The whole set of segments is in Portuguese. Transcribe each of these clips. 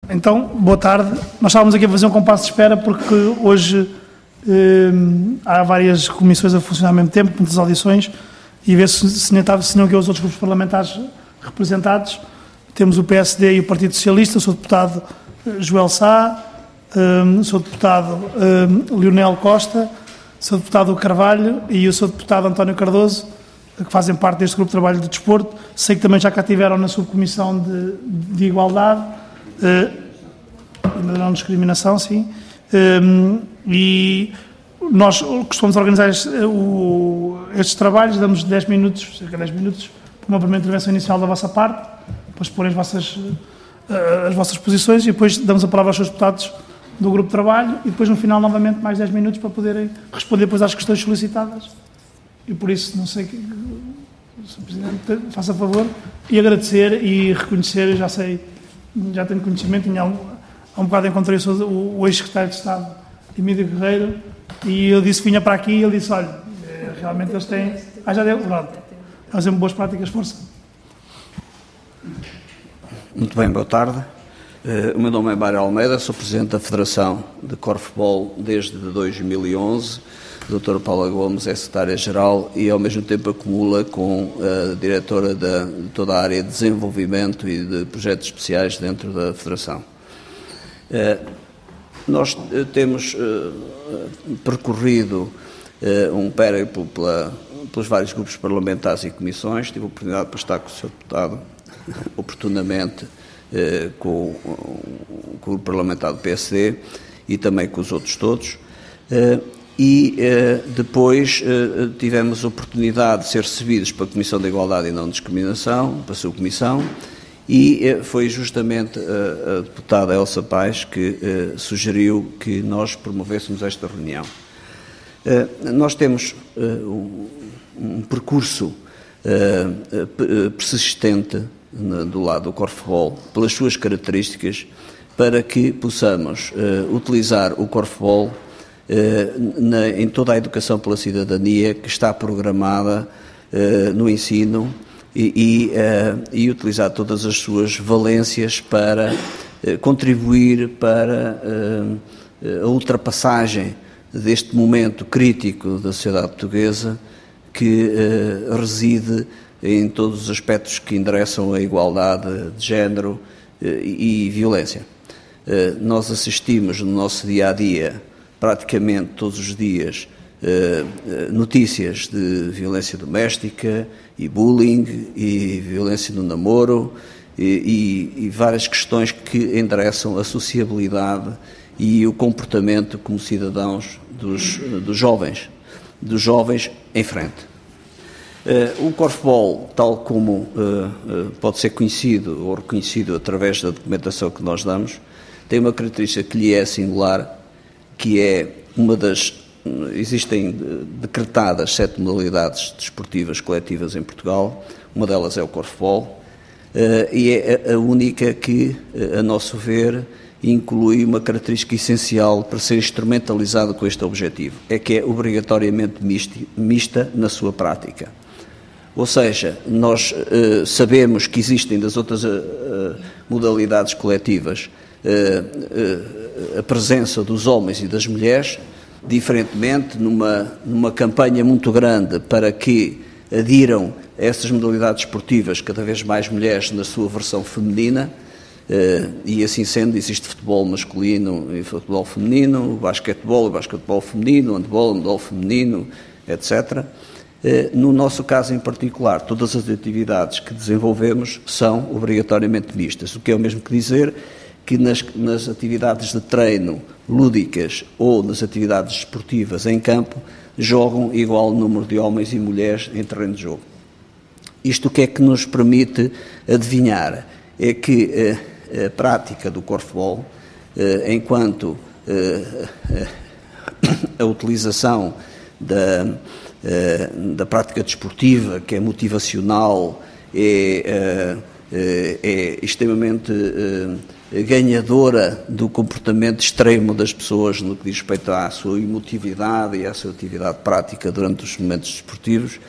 Então, boa tarde. Nós estávamos aqui a fazer um compasso de espera porque hoje há várias comissões a funcionar ao mesmo tempo, muitas audições, e ver se não que os outros grupos parlamentares representados. Temos o PSD e o Partido Socialista, o Sr. Deputado Joel Sá, o Sr. Deputado Leonel Costa, o Sr. Deputado Carvalho e o Sr. Deputado António Cardoso, que fazem parte deste grupo de trabalho de desporto. Sei que também já cá tiveram na subcomissão de igualdade, ainda não discriminação, sim, e nós costumamos organizar estes trabalhos, damos 10 minutos, cerca de 10 minutos, para uma primeira intervenção inicial da vossa parte, para exporem as vossas posições, e depois damos a palavra aos seus deputados do grupo de trabalho, e depois no final novamente mais 10 minutos para poderem responder depois às questões solicitadas. E por isso, não sei, Sr. Presidente, faça favor, e agradecer e reconhecer, já tenho conhecimento, há um bocado encontrei o ex-secretário de Estado, Emílio Guerreiro, e eu disse que vinha para aqui, e ele disse, olha, realmente eles têm... já deu, pronto, fazem boas práticas, força. Muito bem, boa tarde. O meu nome é Mário Almeida, sou Presidente da Federação de Corfball desde 2011. A doutora Paula Gomes é Secretária-Geral e, ao mesmo tempo, acumula com a Diretora de toda a área de desenvolvimento e de projetos especiais dentro da Federação. Nós temos percorrido um périplo pelos vários grupos parlamentares e comissões. Tive a oportunidade para estar com o Sr. Deputado, oportunamente, com o grupo parlamentar do PSD e também com os outros todos. Depois tivemos a oportunidade de ser recebidos para a Comissão da Igualdade e Não Discriminação, para a sua comissão, e foi justamente a deputada Elsa Paes que sugeriu que nós promovêssemos esta reunião. Nós temos um percurso persistente do lado do Corfball, pelas suas características, para que possamos utilizar o Corfball em toda a educação pela cidadania que está programada no ensino e utilizar todas as suas valências para contribuir para a ultrapassagem deste momento crítico da sociedade portuguesa que reside em todos os aspectos que endereçam a igualdade de género e violência. Nós assistimos no nosso dia-a-dia, praticamente todos os dias, notícias de violência doméstica e bullying e violência no namoro e várias questões que endereçam a sociabilidade e o comportamento como cidadãos dos jovens em frente. O Corfball, tal como pode ser conhecido ou reconhecido através da documentação que nós damos, tem uma característica que lhe é singular, que é existem decretadas 7 modalidades desportivas coletivas em Portugal, uma delas é o Corfball, e é a única que, a nosso ver, inclui uma característica essencial para ser instrumentalizada com este objetivo, é que é obrigatoriamente mista na sua prática. Ou seja, nós sabemos que existem das outras modalidades coletivas a presença dos homens e das mulheres, diferentemente numa campanha muito grande para que adiram a essas modalidades esportivas cada vez mais mulheres na sua versão feminina, e assim sendo existe futebol masculino e futebol feminino, basquetebol feminino, handball feminino, etc. No nosso caso em particular, todas as atividades que desenvolvemos são obrigatoriamente mistas, o que é o mesmo que dizer que nas atividades de treino lúdicas ou nas atividades esportivas em campo jogam igual número de homens e mulheres em terreno de jogo. Isto o que é que nos permite adivinhar? É que a prática do Corfball, enquanto a utilização da prática desportiva, que é motivacional, é extremamente ganhadora do comportamento extremo das pessoas no que diz respeito à sua emotividade e à sua atividade prática durante os momentos desportivos,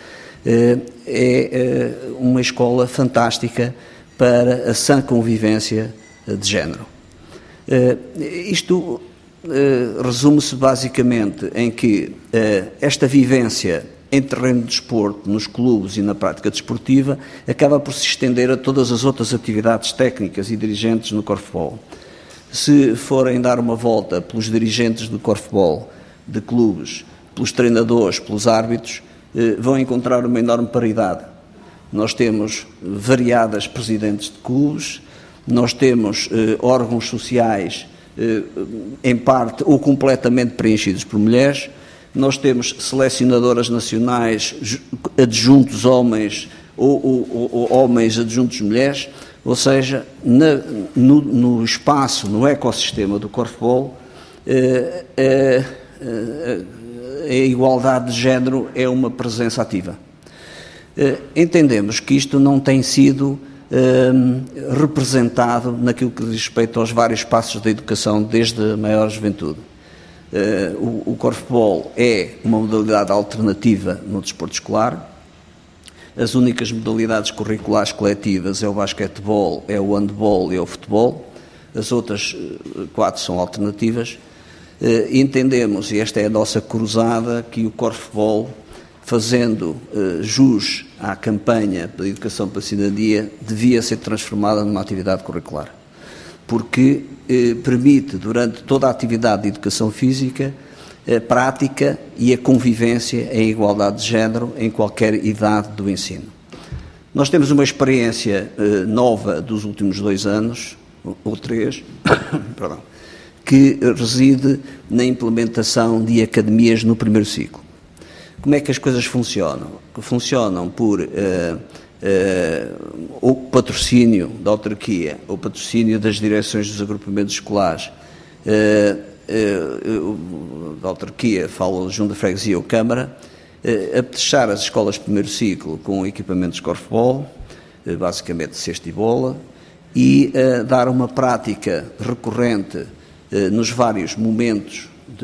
é uma escola fantástica para a sã convivência de género. Isto resume-se basicamente em que esta vivência em terreno de desporto, nos clubes e na prática desportiva, acaba por se estender a todas as outras atividades técnicas e dirigentes no corfball. Se forem dar uma volta pelos dirigentes do corfball, de clubes, pelos treinadores, pelos árbitros, vão encontrar uma enorme paridade. Nós temos variadas presidentes de clubes, nós temos órgãos sociais, em parte ou completamente preenchidos por mulheres, nós temos selecionadoras nacionais, adjuntos homens ou homens adjuntos mulheres, ou seja, no espaço, no ecossistema do corfball, a igualdade de género é uma presença ativa. Entendemos que isto não tem sido representado naquilo que diz respeito aos vários passos da educação desde a maior juventude. O corfball é uma modalidade alternativa no desporto escolar. As únicas modalidades curriculares coletivas é o basquetebol, é o handball e é o futebol. As outras 4 são alternativas. Entendemos, e esta é a nossa cruzada, que o corfball, fazendo jus à campanha da Educação para a Cidadania, devia ser transformada numa atividade curricular, porque permite, durante toda a atividade de educação física, a prática e a convivência em igualdade de género em qualquer idade do ensino. Nós temos uma experiência nova dos últimos 2 anos, ou 3, perdão, que reside na implementação de academias no primeiro ciclo. Como é que as coisas funcionam? Funcionam por o patrocínio da autarquia, o patrocínio das direções dos agrupamentos escolares, da autarquia, falo junto da freguesia ou Câmara, apetechar as escolas de primeiro ciclo com equipamentos de corfball, basicamente cesta e bola, e dar uma prática recorrente nos vários momentos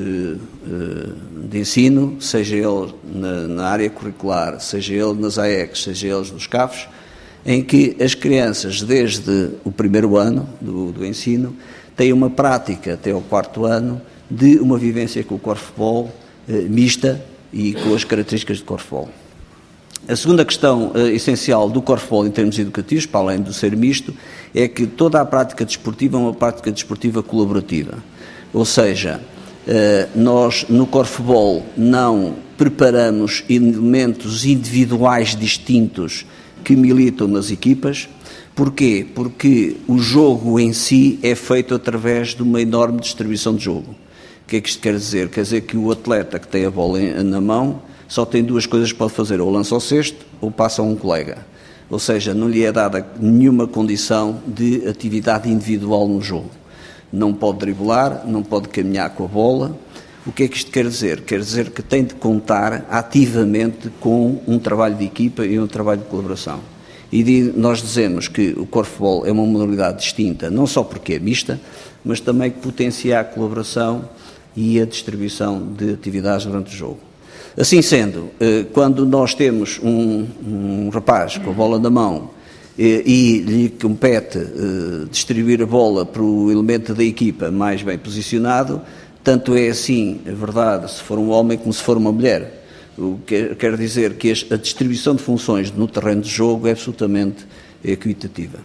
de ensino, seja ele na área curricular, seja ele nas AECs, seja eles nos CAFs, em que as crianças, desde o primeiro ano do ensino, têm uma prática até ao 4º ano de uma vivência com o corfball mista e com as características do corfball. A segunda questão essencial do corfball em termos educativos, para além de ser misto, é que toda a prática desportiva é uma prática desportiva colaborativa. Ou seja, nós no corfball não preparamos elementos individuais distintos que militam nas equipas. Porquê? Porque o jogo em si é feito através de uma enorme distribuição de jogo. O que é que isto quer dizer? Quer dizer que o atleta que tem a bola na mão só tem 2 coisas que pode fazer, ou lança ao cesto ou passa a um colega. Ou seja, não lhe é dada nenhuma condição de atividade individual no jogo. Não pode driblar, não pode caminhar com a bola. O que é que isto quer dizer? Quer dizer que tem de contar ativamente com um trabalho de equipa e um trabalho de colaboração. E nós dizemos que o corfball é uma modalidade distinta, não só porque é mista, mas também que potencia a colaboração e a distribuição de atividades durante o jogo. Assim sendo, quando nós temos um rapaz com a bola na mão e lhe compete distribuir a bola para o elemento da equipa mais bem posicionado, tanto é assim, é verdade, se for um homem como se for uma mulher. O que quer dizer que a distribuição de funções no terreno de jogo é absolutamente equitativa.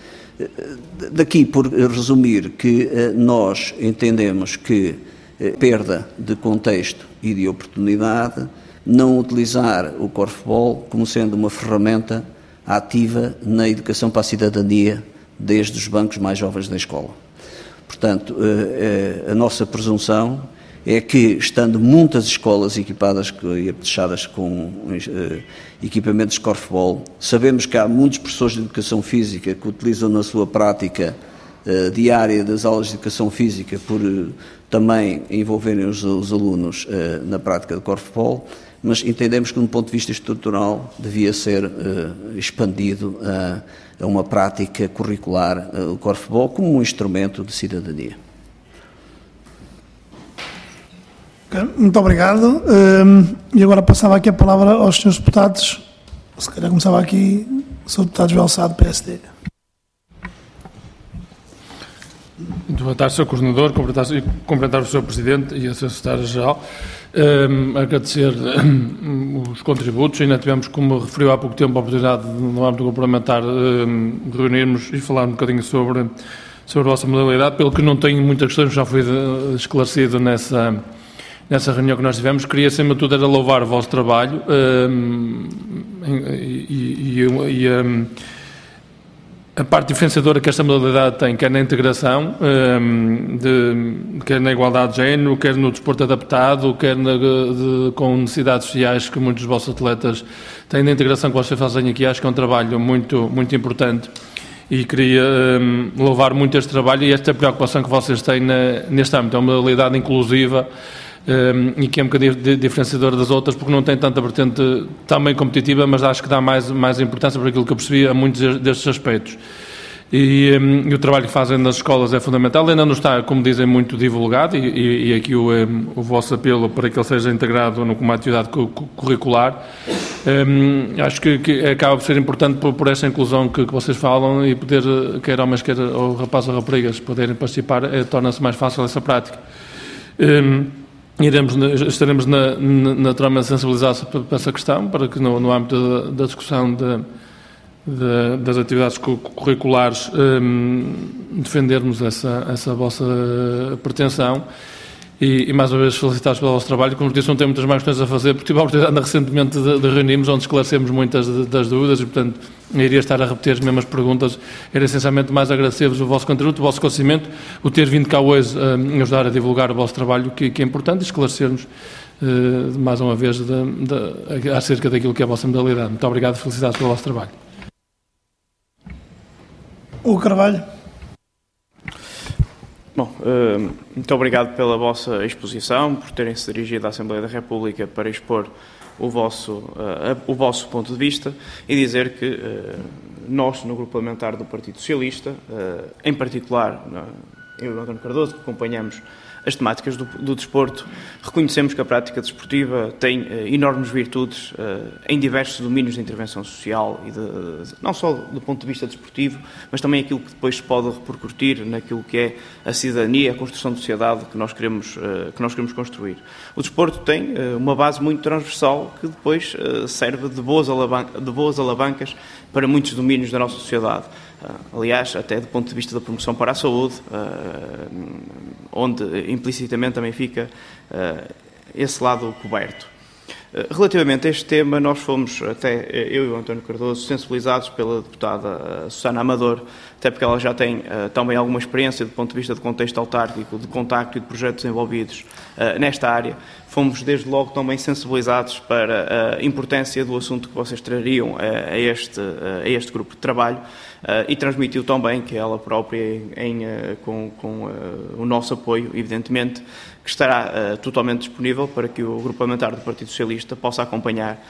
Daqui, por resumir, que nós entendemos que perda de contexto e de oportunidade não utilizar o corfball como sendo uma ferramenta ativa na educação para a cidadania desde os bancos mais jovens da escola. Portanto, a nossa presunção é que, estando muitas escolas equipadas e apetechadas com equipamentos de corfball, sabemos que há muitos professores de educação física que utilizam na sua prática diária das aulas de educação física por também envolverem os alunos na prática de corfball, mas entendemos que, do ponto de vista estrutural, devia ser expandido a uma prática curricular, o corfball, como um instrumento de cidadania. Muito obrigado. E agora passava aqui a palavra aos senhores deputados. Se calhar começava aqui o Sr. Deputado Joel Sá, do PSD. Muito Muito boa tarde, Sr. Coordenador, cumprimentar o Sr. Presidente e a Sra. Secretária-Geral, agradecer os contributos. Ainda tivemos, como referiu há pouco tempo, a oportunidade, no âmbito parlamentar, de reunirmos e falar um bocadinho sobre a vossa modalidade. Pelo que não tenho muitas questões, já foi esclarecido nessa reunião que nós tivemos. Queria, acima de tudo, era louvar o vosso trabalho a parte diferenciadora que esta modalidade tem, quer na integração, quer na igualdade de género, quer no desporto adaptado, quer com necessidades sociais que muitos dos vossos atletas têm, na integração que vocês fazem aqui. Acho que é um trabalho muito, muito importante e queria louvar muito este trabalho e esta preocupação que vocês têm neste âmbito. É uma modalidade inclusiva e que é um bocadinho diferenciadora das outras, porque não tem tanta vertente também competitiva, mas acho que dá mais importância, por aquilo que eu percebi, a muitos destes aspectos. E o trabalho que fazem nas escolas é fundamental. Ainda não está, como dizem, muito divulgado e aqui o vosso apelo para que ele seja integrado como atividade curricular. Acho que acaba por ser importante por esta inclusão que vocês falam e poder, quer homens, quer ou rapazes ou raparigas, poderem participar, torna-se mais fácil essa prática. Estaremos naturalmente sensibilizados para essa questão, para que no âmbito da discussão das atividades curriculares defendermos essa vossa pretensão e mais uma vez felicitar-vos pelo vosso trabalho. Como disse, não tenho muitas mais questões a fazer, porque tive a oportunidade recentemente de reunirmos, onde esclarecemos muitas das dúvidas e, portanto, iria estar a repetir as mesmas perguntas. Era essencialmente mais agradecer-vos o vosso contributo, o vosso conhecimento, o ter vindo cá hoje a ajudar a divulgar o vosso trabalho, que é importante, e esclarecermos mais uma vez acerca daquilo que é a vossa modalidade. Muito obrigado e felicidades pelo vosso trabalho. O Carvalho. Bom, muito obrigado pela vossa exposição, por terem-se dirigido à Assembleia da República para expor o vosso ponto de vista e dizer que nós, no Grupo Parlamentar do Partido Socialista, em particular, eu e o António Cardoso, que acompanhamos as temáticas do desporto, reconhecemos que a prática desportiva tem enormes virtudes em diversos domínios de intervenção social e não só do ponto de vista desportivo, mas também aquilo que depois se pode repercutir naquilo que é a cidadania, a construção de sociedade que nós queremos construir. O desporto tem uma base muito transversal que depois serve de boas alavancas para muitos domínios da nossa sociedade. Aliás, até do ponto de vista da promoção para a saúde, onde implicitamente também fica esse lado coberto. Relativamente a este tema, nós fomos, até eu e o António Cardoso, sensibilizados pela deputada Susana Amador, até porque ela já tem também alguma experiência do ponto de vista do contexto autárquico, de contacto e de projetos envolvidos nesta área. Fomos, desde logo, também sensibilizados para a importância do assunto que vocês trariam a este grupo de trabalho e transmitiu também que ela própria, com o nosso apoio, evidentemente, que estará totalmente disponível para que o Grupo Parlamentar do Partido Socialista possa acompanhar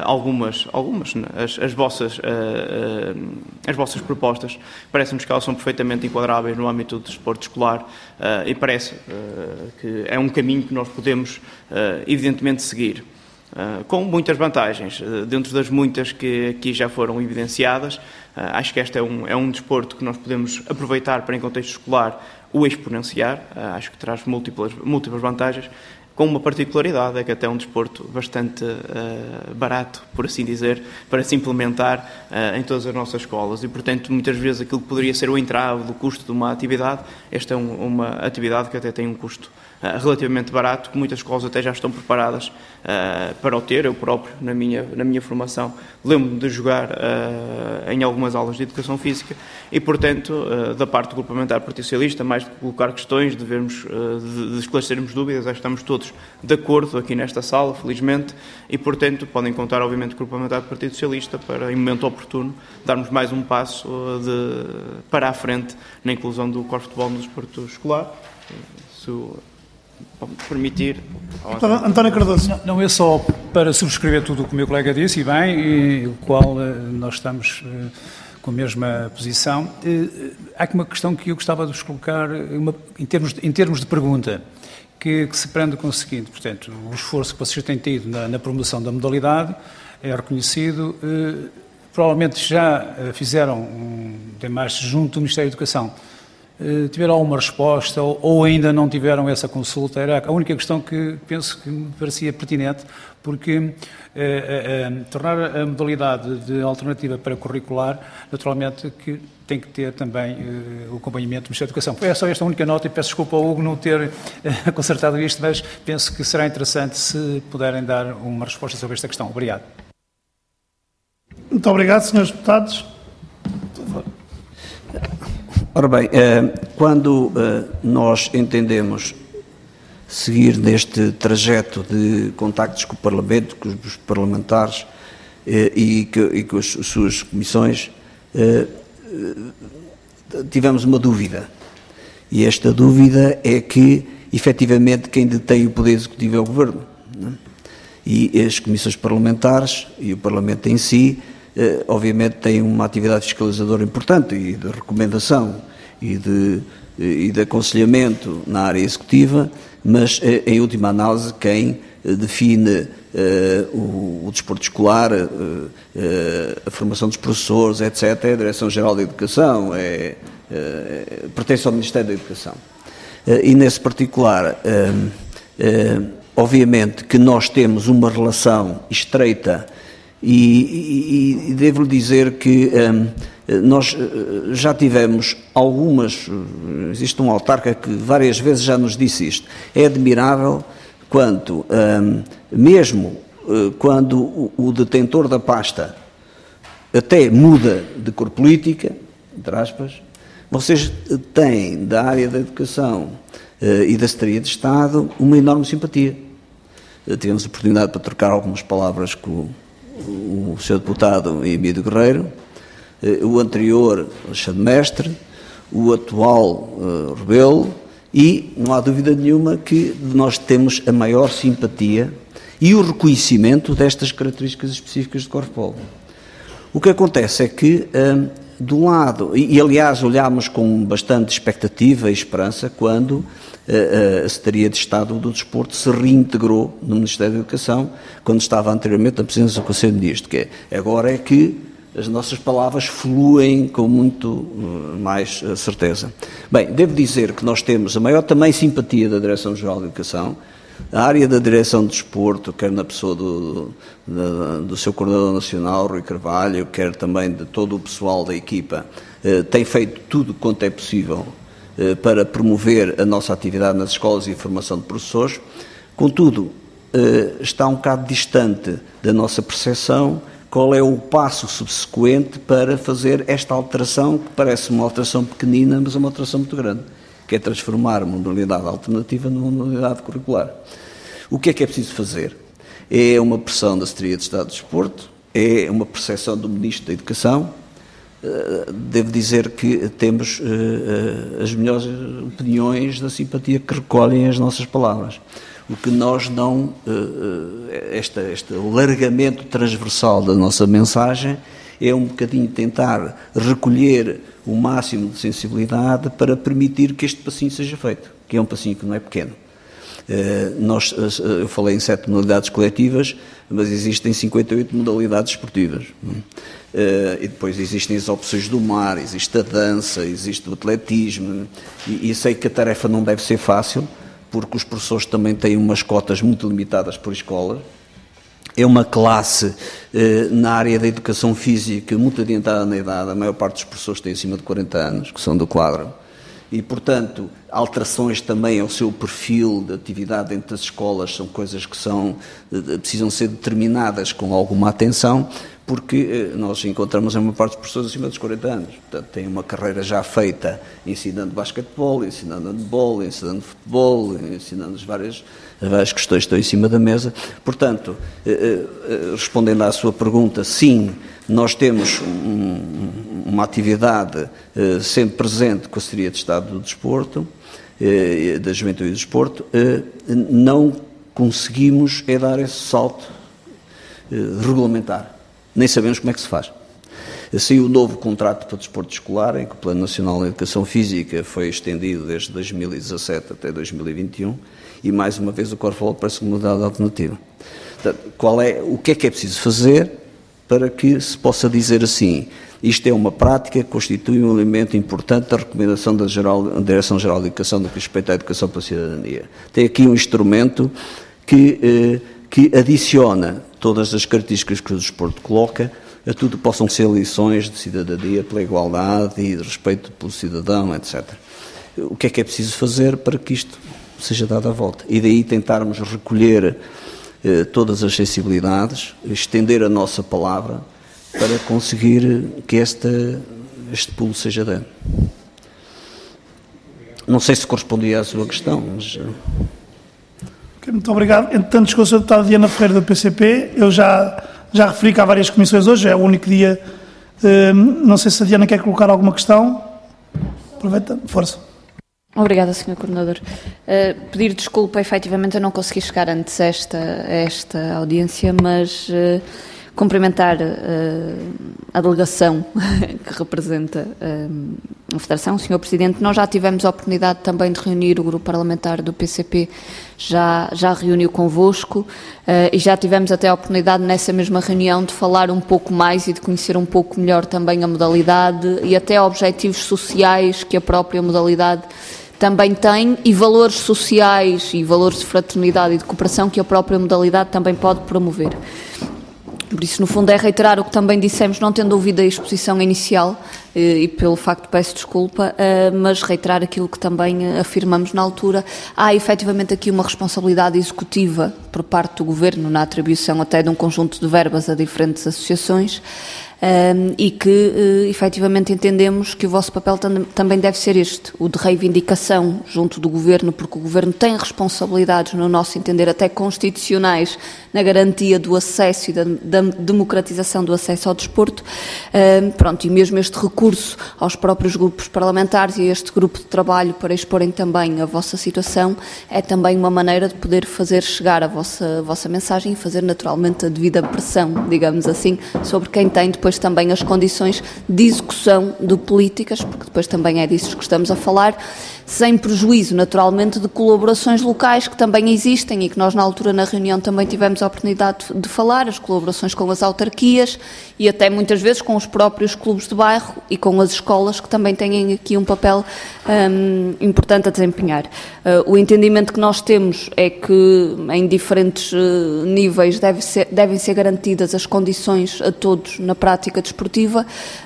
as vossas propostas. Parece-nos que elas são perfeitamente enquadráveis no âmbito do desporto escolar e parece que é um caminho que nós podemos, evidentemente, seguir. Com muitas vantagens, dentro das muitas que aqui já foram evidenciadas. Acho que este é um desporto que nós podemos aproveitar para, em contexto escolar, o exponenciar. Acho que traz múltiplas vantagens, com uma particularidade, é que até é um desporto bastante barato, por assim dizer, para se implementar em todas as nossas escolas. E, portanto, muitas vezes aquilo que poderia ser o entrave do custo de uma atividade, esta é uma atividade que até tem um custo relativamente barato, que muitas escolas até já estão preparadas para o ter. Eu próprio, na minha formação, lembro-me de jogar em algumas aulas de Educação Física e, portanto, da parte do Grupo Parlamentar do Partido Socialista, mais de colocar questões, de esclarecermos dúvidas, acho que estamos todos de acordo aqui nesta sala, felizmente, e, portanto, podem contar, obviamente, com o Grupo Parlamentar do Partido Socialista para, em momento oportuno, darmos mais um passo para a frente na inclusão do corpo de futebol no desporto escolar. Se permitir. António Cardoso. Não é só para subscrever tudo o que o meu colega disse, e bem, e o qual nós estamos com a mesma posição. Há aqui uma questão que eu gostava de vos colocar em termos de pergunta, que se prende com o seguinte: portanto, o esforço que vocês têm tido na promoção da modalidade é reconhecido. Provavelmente já fizeram, junto do Ministério da Educação, tiveram alguma resposta ou ainda não tiveram essa consulta? Era a única questão que penso que me parecia pertinente, porque tornar a modalidade de alternativa para curricular, naturalmente, que tem que ter também o acompanhamento do Ministério da Educação. Foi só esta única nota e peço desculpa ao Hugo não ter consertado isto, mas penso que será interessante se puderem dar uma resposta sobre esta questão. Obrigado. Muito obrigado, senhores deputados. Ora bem, quando nós entendemos seguir neste trajeto de contactos com o Parlamento, com os parlamentares e com as suas comissões, tivemos uma dúvida. E esta dúvida é que, efetivamente, quem detém o poder executivo é o Governo, não é? E as comissões parlamentares e o Parlamento em si, obviamente, têm uma atividade fiscalizadora importante e de recomendação e de aconselhamento na área executiva, mas, em última análise, quem define o desporto escolar, a formação dos professores, etc., é a Direção-Geral da Educação, pertence ao Ministério da Educação. E, nesse particular, obviamente que nós temos uma relação estreita e devo-lhe dizer que nós já tivemos existe um autarca que várias vezes já nos disse isto, é admirável quanto, mesmo quando o detentor da pasta até muda de cor política, entre aspas, vocês têm da área da educação e da Secretaria de Estado uma enorme simpatia. Tivemos a oportunidade para trocar algumas palavras com o Sr. Deputado Emílio Guerreiro, o anterior Alexandre Mestre, o atual Rebelo, e não há dúvida nenhuma que nós temos a maior simpatia e o reconhecimento destas características específicas de Corfball. O que acontece é que, do lado, e aliás olhámos com bastante expectativa e esperança quando a Secretaria de Estado do Desporto se reintegrou no Ministério da Educação, quando estava anteriormente na presidência do Conselho de Ministros, que agora é que as nossas palavras fluem com muito mais certeza. Bem, devo dizer que nós temos a maior também simpatia da Direção-Geral da Educação, a área da Direção de Desporto, quer na pessoa do seu coordenador nacional, Rui Carvalho, quer também de todo o pessoal da equipa, tem feito tudo quanto é possível para promover a nossa atividade nas escolas e a formação de professores. Contudo, está um bocado distante da nossa percepção qual é o passo subsequente para fazer esta alteração, que parece uma alteração pequenina, mas é uma alteração muito grande, que é transformar uma modalidade alternativa numa modalidade curricular. O que é preciso fazer? É uma pressão da Secretaria de Estado do Desporto, é uma percepção do Ministro da Educação. Devo dizer que temos as melhores opiniões da simpatia que recolhem as nossas palavras. O que nós não, este largamento transversal da nossa mensagem é um bocadinho tentar recolher o máximo de sensibilidade para permitir que este passinho seja feito, que é um passinho que não é pequeno. Eu falei em 7 modalidades coletivas, mas existem 58 modalidades esportivas. E depois existem as opções do mar, existe a dança, existe o atletismo, e sei que a tarefa não deve ser fácil, porque os professores também têm umas cotas muito limitadas por escola. É uma classe na área da educação física muito adiantada na idade, a maior parte dos professores tem acima de 40 anos, que são do quadro, e, portanto, alterações também ao seu perfil de atividade dentro das escolas são coisas que precisam ser determinadas com alguma atenção, porque nós encontramos a maior parte dos professores acima dos 40 anos. Portanto, têm uma carreira já feita ensinando basquetebol, ensinando handebol, ensinando futebol, ensinando as várias questões que estão em cima da mesa. Portanto, respondendo à sua pergunta, sim, nós temos uma atividade sempre presente com a Secretaria de Estado do Desporto, da Juventude e do Desporto, não conseguimos dar esse salto regulamentar. Nem sabemos como é que se faz. Saiu o novo contrato para o desporto escolar, em que o Plano Nacional de Educação Física foi estendido desde 2017 até 2021, e mais uma vez o Corfball parece uma modalidade alternativa. Portanto, o que é preciso fazer? para que se possa dizer assim: isto é uma prática que constitui um elemento importante da recomendação da Direção-Geral de Educação no que respeita à educação pela cidadania. Tem aqui um instrumento que adiciona todas as características que o desporto coloca a tudo que possam ser lições de cidadania, pela igualdade e de respeito pelo cidadão, etc. O que é preciso fazer para que isto seja dado a volta? E daí tentarmos recolher todas as sensibilidades, estender a nossa palavra para conseguir que este pulo seja dado. Não sei se correspondia à sua questão, mas... Muito obrigado. Entretanto, chegou o Sr. Deputado Diana Ferreira do PCP. Eu já referi que há várias comissões hoje, é o único dia. Não sei se a Diana quer colocar alguma questão. Aproveita, força. Obrigada, Sr. Coordenador. Pedir desculpa, efetivamente eu não consegui chegar antes a esta audiência, mas cumprimentar a delegação que representa a Federação, o Sr. Presidente. Nós já tivemos a oportunidade também de reunir o grupo parlamentar do PCP, já reuniu convosco e já tivemos até a oportunidade nessa mesma reunião de falar um pouco mais e de conhecer um pouco melhor também a modalidade e até objetivos sociais que a própria modalidade também tem e valores sociais e valores de fraternidade e de cooperação que a própria modalidade também pode promover. Por isso, no fundo, é reiterar o que também dissemos, não tendo ouvido a exposição inicial, e pelo facto peço desculpa, mas reiterar aquilo que também afirmamos na altura. Há efetivamente aqui uma responsabilidade executiva por parte do Governo na atribuição até de um conjunto de verbas a diferentes associações, e que efetivamente entendemos que o vosso papel também deve ser este, o de reivindicação junto do Governo, porque o Governo tem responsabilidades, no nosso entender, até constitucionais, na garantia do acesso e da democratização do acesso ao desporto. E mesmo este recurso aos próprios grupos parlamentares e a este grupo de trabalho para exporem também a vossa situação é também uma maneira de poder fazer chegar a vossa mensagem e fazer naturalmente a devida pressão, digamos assim, sobre quem tem depois também as condições de execução de políticas, porque depois também é disso que estamos a falar, sem prejuízo naturalmente de colaborações locais que também existem e que nós na altura na reunião também tivemos a oportunidade de falar, as colaborações com as autarquias e até muitas vezes com os próprios clubes de bairro e com as escolas que também têm aqui um papel importante a desempenhar. O entendimento que nós temos é que em diferentes níveis devem ser garantidas as condições a todos na prática desportiva,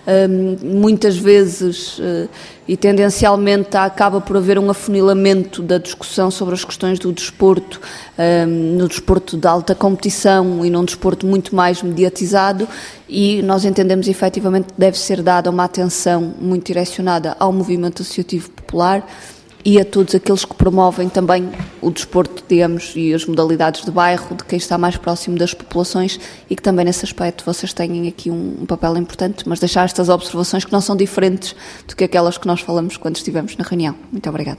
muitas vezes e tendencialmente acaba por haver um afunilamento da discussão sobre as questões do desporto, no desporto de alta competição e num desporto muito mais mediatizado, e nós entendemos efetivamente que deve ser dada uma atenção muito direcionada ao movimento associativo popular e a todos aqueles que promovem também o desporto, digamos, e as modalidades de bairro, de quem está mais próximo das populações, e que também nesse aspecto vocês têm aqui um papel importante, mas deixar estas observações que não são diferentes do que aquelas que nós falamos quando estivemos na reunião. Muito obrigada.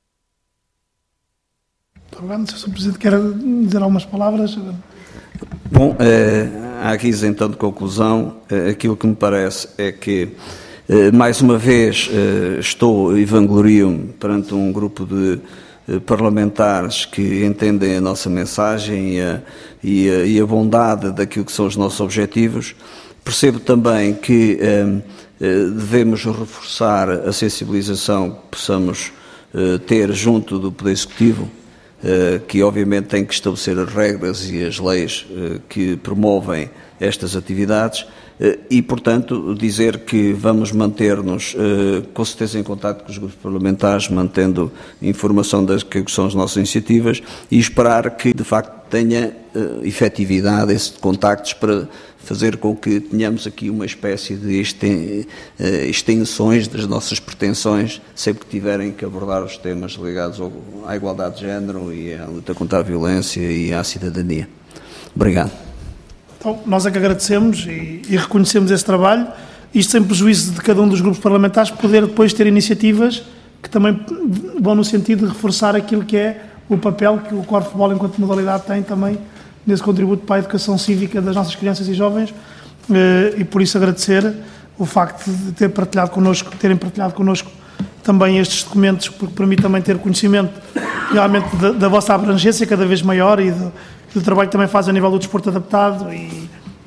Muito obrigado. Se o Sr. Presidente quer dizer algumas palavras. Bom, há aqui então de conclusão, aquilo que me parece é que mais uma vez estou e vanglorio-me perante um grupo de parlamentares que entendem a nossa mensagem e a bondade daquilo que são os nossos objetivos. Percebo também que devemos reforçar a sensibilização que possamos ter junto do Poder Executivo, que obviamente tem que estabelecer as regras e as leis que promovem estas atividades e, portanto, dizer que vamos manter-nos com certeza em contato com os grupos parlamentares, mantendo informação das que são as nossas iniciativas e esperar que, de facto, tenha efetividade esses contactos para fazer com que tenhamos aqui uma espécie de extensões das nossas pretensões sempre que tiverem que abordar os temas ligados à igualdade de género e à luta contra a violência e à cidadania. Obrigado. Então, nós é que agradecemos e reconhecemos esse trabalho, isto sem prejuízo de cada um dos grupos parlamentares poder depois ter iniciativas que também vão no sentido de reforçar aquilo que é o papel que o Corfball enquanto modalidade tem também nesse contributo para a educação cívica das nossas crianças e jovens, e por isso agradecer o facto de terem partilhado connosco também estes documentos, porque para mim também ter conhecimento realmente da vossa abrangência cada vez maior e do trabalho que também faz a nível do desporto adaptado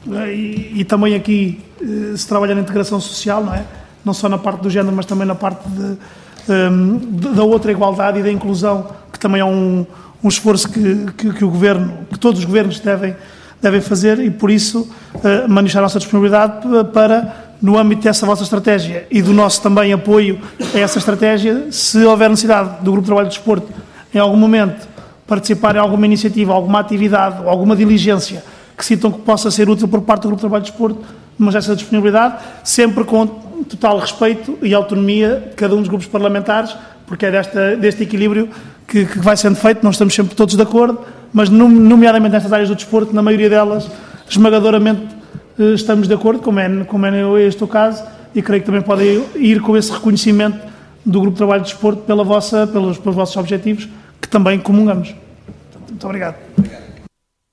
e também aqui se trabalha na integração social, não é? Não só na parte do género, mas também na parte da outra igualdade e da inclusão, que também é um esforço que o Governo, que todos os Governos devem fazer, e por isso manifestar a nossa disponibilidade para, no âmbito dessa vossa estratégia e do nosso também apoio a essa estratégia, se houver necessidade do Grupo de Trabalho de Desporto, em algum momento, participar em alguma iniciativa, alguma atividade, ou alguma diligência que sintam que possa ser útil por parte do Grupo de Trabalho de Desporto, mas essa disponibilidade, sempre com total respeito e autonomia de cada um dos grupos parlamentares, porque é deste equilíbrio que vai sendo feito. Não estamos sempre todos de acordo, mas nomeadamente nestas áreas do desporto, na maioria delas, esmagadoramente estamos de acordo, como é este o caso, e creio que também podem ir com esse reconhecimento do Grupo de Trabalho de Desporto pelos vossos objetivos, que também comungamos. Muito obrigado.